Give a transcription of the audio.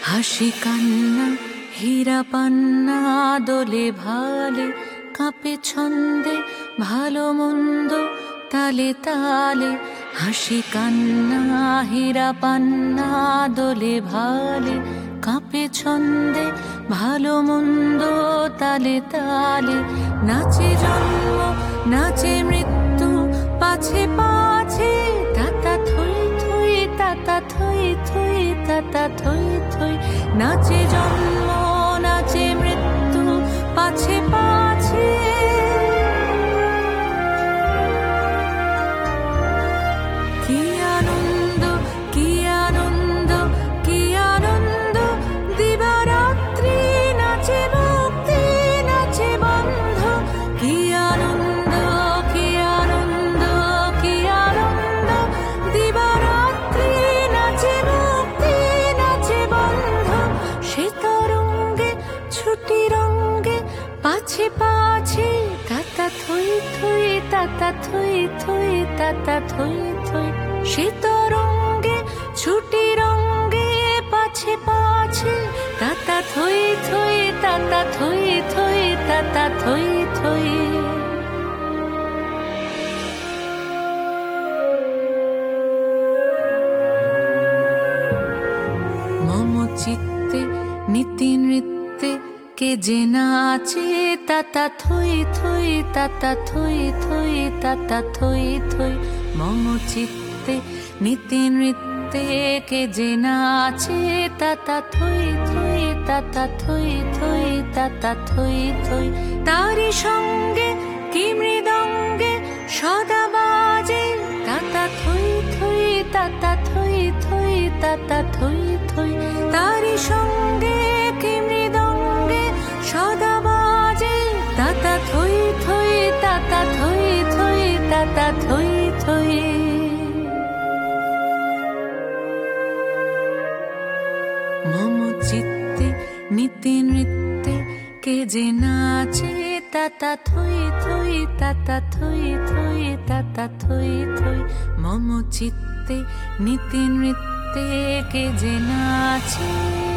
হাসি কান্না হীরা পান্না দোলে ভালে কাঁপে ছন্দে ভালো মন্দ তালে তালে। হাসি কান্না হীরা পান্না দোলে ভালে কাঁপে ছন্দে ভালো মন্দ তালে তালে। নাচে জন্ম নাচে মৃত্যু পাছে পাছে তাতা থই থই তাতা থই থই তাতা থই থই। নাচে জন্ম নাচে মৃত্যু পাছে পাছে। কি আনন্দ কি আনন্দ কি আনন্দ দিবারাত্রি নাচে মুক্তি নাচে বন্ধ। কি আনন্দ কি আনন্দ কি আনন্দ দিবারাত্রি নাচে মুক্তি নাচে বন্ধ। সে তরঙ্গে ছুটি রঙ্গে পাছে পাছে তাতা থই থই তাতা থই থই তাতা থই থই। সে তরঙ্গে ছুটি রঙ্গে পাছে পাছে তাতা থই থই তাতা থই থই তাতা থই থই। মম চিত্তে নীতি নৃত্যে কে যে নাচে তাতা থই থই তাতা থই থই তাতা থই থই। মম চিত্তে নীতি নৃত্যে কে যে নাচে তাতা থই থই তাতা থই থই তাতা থই থই। তারি সঙ্গে কি মৃদঙ্গে সদা বাজে তাতা থই থই তাতা থই থই তাতা থই থই। তারি সঙ্গে কি মৃদঙ্গে সদা বাজে তাতা থই থই তাতা থই থই তাতা থই থই। মম চিত্তে নীতি নৃত্যে কে যে নাচে তাতা থই থই তাতা থই থই তাতা থই থই। মম চিত্তে নীতি নৃত্যে কে যে নাচে।